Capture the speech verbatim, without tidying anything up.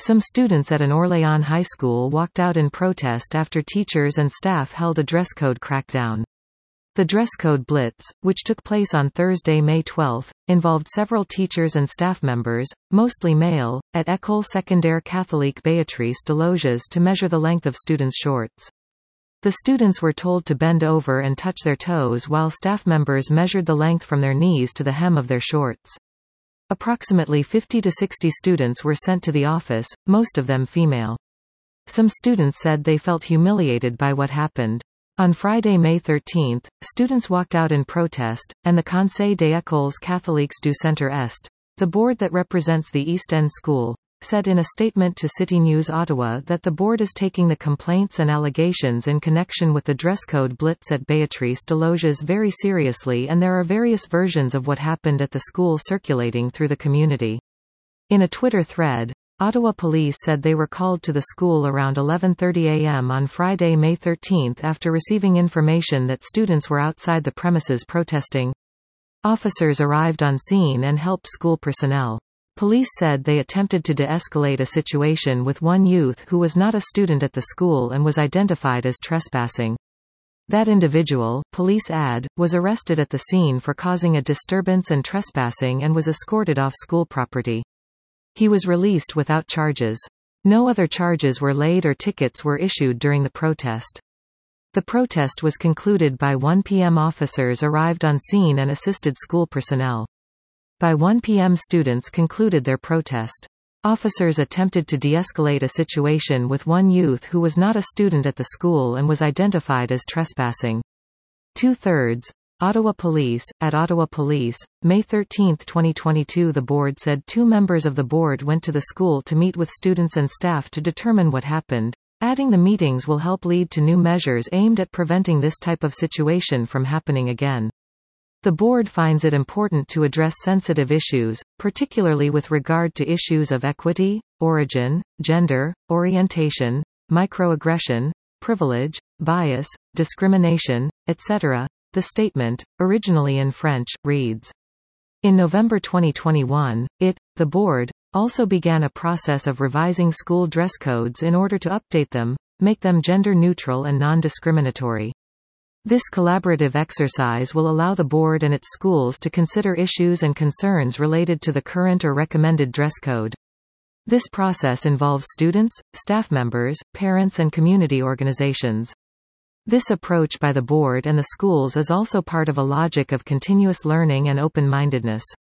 Some students at an Orléans high school walked out in protest after teachers and staff held a dress code crackdown. The dress code blitz, which took place on Thursday, May twelfth, involved several teachers and staff members, mostly male, at École Secondaire Catholique Béatrice Desloges to measure the length of students' shorts. The students were told to bend over and touch their toes while staff members measured the length from their knees to the hem of their shorts. Approximately fifty to sixty students were sent to the office, most of them female. Some students said they felt humiliated by what happened. On Friday, May thirteenth, students walked out in protest, and the Conseil des Écoles Catholiques du Centre-Est, the board that represents the East End School, said in a statement to City News Ottawa that the board is taking the complaints and allegations in connection with the dress code blitz at Béatrice Desloges very seriously, and there are various versions of what happened at the school circulating through the community. In a Twitter thread, Ottawa police said they were called to the school around eleven thirty a m on Friday, May thirteenth after receiving information that students were outside the premises protesting. Officers arrived on scene and helped school personnel. Police said they attempted to de-escalate a situation with one youth who was not a student at the school and was identified as trespassing. That individual, police add, was arrested at the scene for causing a disturbance and trespassing and was escorted off school property. He was released without charges. No other charges were laid or tickets were issued during the protest. The protest was concluded by one p m Officers arrived on scene and assisted school personnel. By one p m students concluded their protest. Officers attempted to de-escalate a situation with one youth who was not a student at the school and was identified as trespassing. Two-thirds. Ottawa Police. At Ottawa Police, May thirteenth twenty twenty-two, the board said two members of the board went to the school to meet with students and staff to determine what happened, adding the meetings will help lead to new measures aimed at preventing this type of situation from happening again. The board finds it important to address sensitive issues, particularly with regard to issues of equity, origin, gender, orientation, microaggression, privilege, bias, discrimination, et cetera. The statement, originally in French, reads. In November twenty twenty-one, it, the board, also began a process of revising school dress codes in order to update them, make them gender-neutral and non-discriminatory. This collaborative exercise will allow the board and its schools to consider issues and concerns related to the current or recommended dress code. This process involves students, staff members, parents and community organizations. This approach by the board and the schools is also part of a logic of continuous learning and open-mindedness.